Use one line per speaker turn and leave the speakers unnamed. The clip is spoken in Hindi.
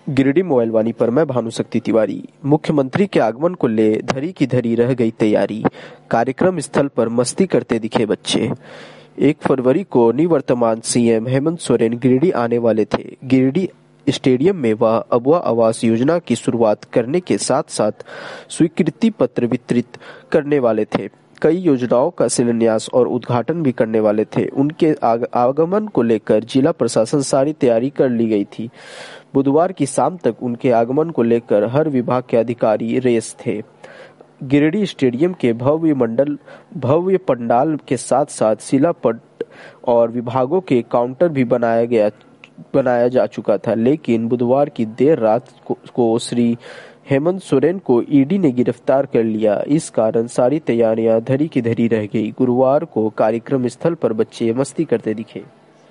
गिरिडीह मोबाइल वाणी पर मैं भानुशक्ति तिवारी। मुख्यमंत्री के आगमन को ले धरी की धरी रह गई तैयारी। कार्यक्रम स्थल पर मस्ती करते दिखे बच्चे। 1 फरवरी को निवर्तमान सीएम हेमंत सोरेन गिरिडीह आने वाले थे। गिरिडीह स्टेडियम में वह अबुआ आवास योजना की शुरुआत करने के साथ साथ स्वीकृति पत्र वितरित करने वाले थे। कई योजनाओं का शिलान्यास और उद्घाटन भी करने वाले थे। उनके आगमन को लेकर जिला प्रशासन सारी तैयारी कर ली गई थी। बुधवार की शाम तक उनके आगमन को लेकर हर विभाग के अधिकारी रेस थे। गिरिडीह स्टेडियम के भव्य पंडाल के साथ साथ शिलापट और विभागों के काउंटर भी बनाया जा चुका था, लेकिन बुधवार की देर रात को श्री हेमंत सोरेन को ईडी ने गिरफ्तार कर लिया। इस कारण सारी तैयारियां धरी की धरी रह गई। गुरुवार को कार्यक्रम स्थल पर बच्चे मस्ती करते दिखे।